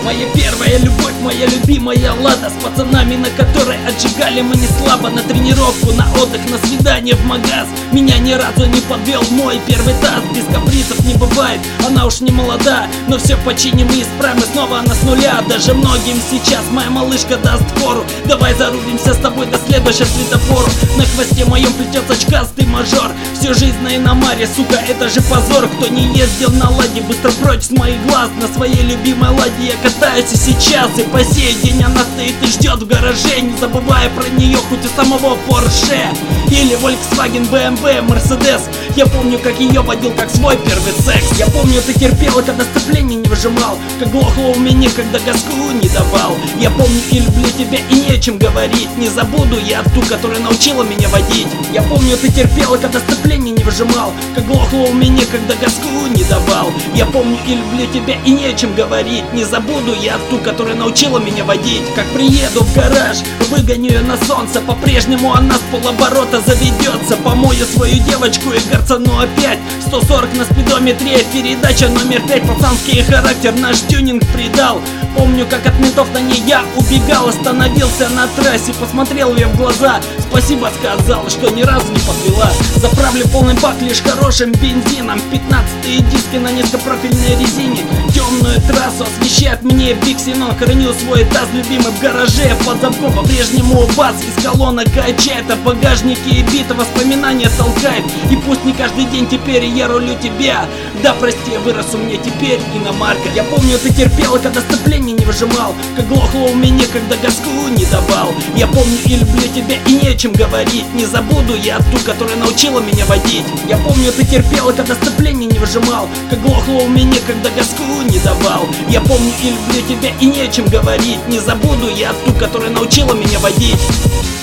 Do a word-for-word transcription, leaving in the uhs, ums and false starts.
Моя первая любовь, моя любимая Лада, с пацанами, на которой отжигали мы не слабо. На тренировку, на отдых, на свидание в магаз меня ни разу не подвел мой первый таз. Без капризов не бывает, она уж не молода, но все починим и исправим, и снова она с нуля. Даже многим сейчас моя малышка даст фору. Давай зарубимся с тобой до следующего светофору. На хвосте моем плетет очкастый мажор. Всю жизнь на иномаре, сука, это же позор. Кто не ездил на ладе, быстро прочь с моих глаз. На своей любимой ладе я катаюсь и сейчас, и по сей день она стоит и ждет в гараже, не забывая про нее хоть у самого Порше или Volkswagen, бэ эм вэ, Mercedes. Я помню, как ее водил, как свой первый секс. Я помню, ты терпела, когда сцепление не выжимал, как глохло у меня, когда газку не давал. Я помню и люблю тебя, и нечем говорить. Не забуду я ту, которая научила меня водить. Я помню, ты терпела, когда сцепление не выжимал, как глохло у меня, когда газку не давал. Я помню и люблю тебя, и нечем говорить. Не забуду я ту, которая научила меня водить. Как приеду в гараж, выгоню ее на солнце, по-прежнему она с полоборота заведется. Помою свою девочку и горцану опять. Сто сорок на спидометре, передача номер пять. Пацанский характер наш тюнинг придал. Помню, как от ментов на ней я убегал. Остановился на трассе, посмотрел ее в глаза. Спасибо сказал, что ни разу не подвела. Заправлю полный бак лишь хорошим бензином. Пятнадцатые диски на низкопрофильной резине. Темную трассу освещает мне Биксенон. Храню свой таз любимый в гараже под замком. По-прежнему бас из колонок качает, а в багажнике бита воспоминания толкает. И пусть не каждый день теперь я рулю тебя. Да прости, вырос у меня теперь иномарка. Я помню, ты терпела, когда сцепление не выжимал, как глохло у меня, когда газку не давал. Я помню и люблю тебя, и нечем говорить. Не забуду я ту, которая научила меня водить. Я помню, ты терпела, когда сцепление не выжимал, как глохло у меня, когда газку не давал. Я помню и люблю тебя, и нечем говорить. Не забуду я ту, которая научила меня водить.